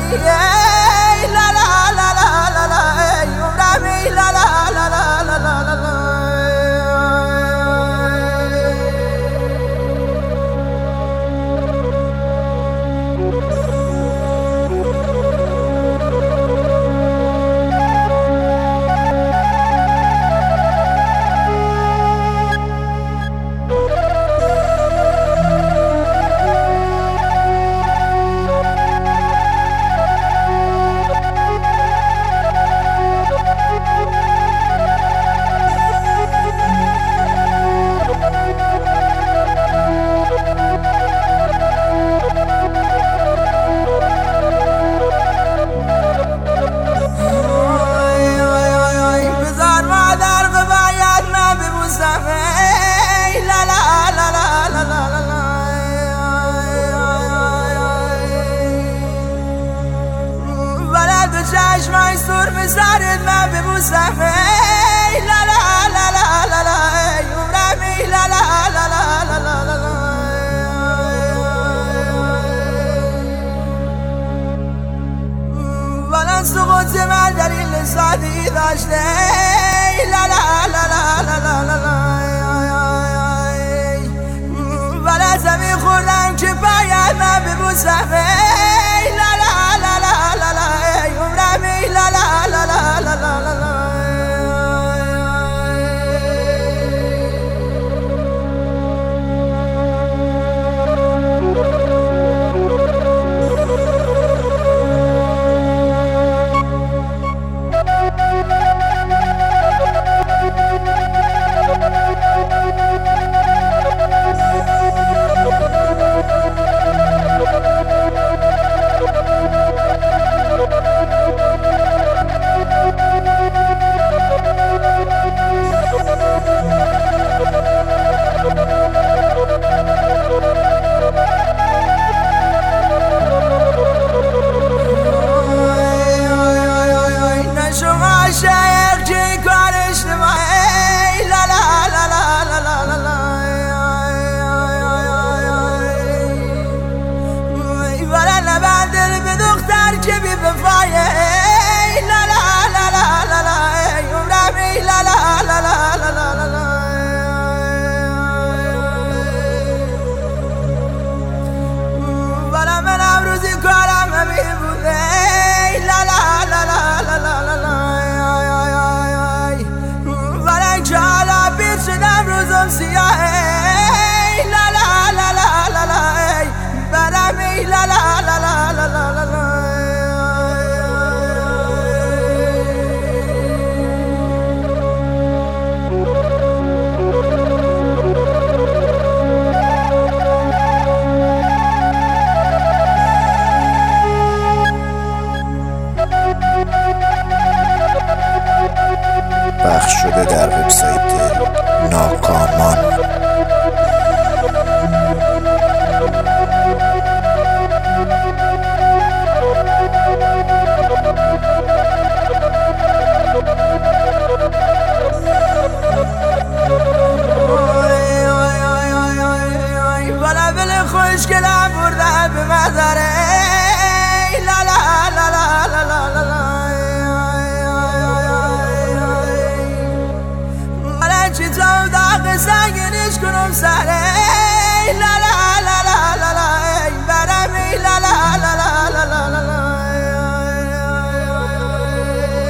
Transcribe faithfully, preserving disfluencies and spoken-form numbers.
لا لا لا لا لا لا يومرامي لا لا لا لا لا لا لا چشمای سر به سرت من ببوسم لا لا لا لا لا لا یومرمی لا لا لا لا لا لا لا ولن سقوط من در این لذاتی داشته لا لا لا لا لا لا لا ولن زمین خوردم که باید من ببوسم لا لا لا لا لا لا یومرمی لا لا لا لا لا لا لا عاشق که کارش نمایی لا لا لا لا لا لا لا ولی نبندر به دختر که بی بفایه لا لا لا لا لا لا یومرمی لا لا لا لا لا لا لا ولی من امروزی کارم همی بوده لا لا لا لا لا لا لا شدم روزم سیاهی لا لا لا لا لا لا برمی لا لا لا لا لا لا لا پخش شده در وبسایت ناکامان. بالا بل خوشگلم بردم به مزاره لا لا لا لا لا لا لا چی تو داغ سنگینش کنم سره لا لا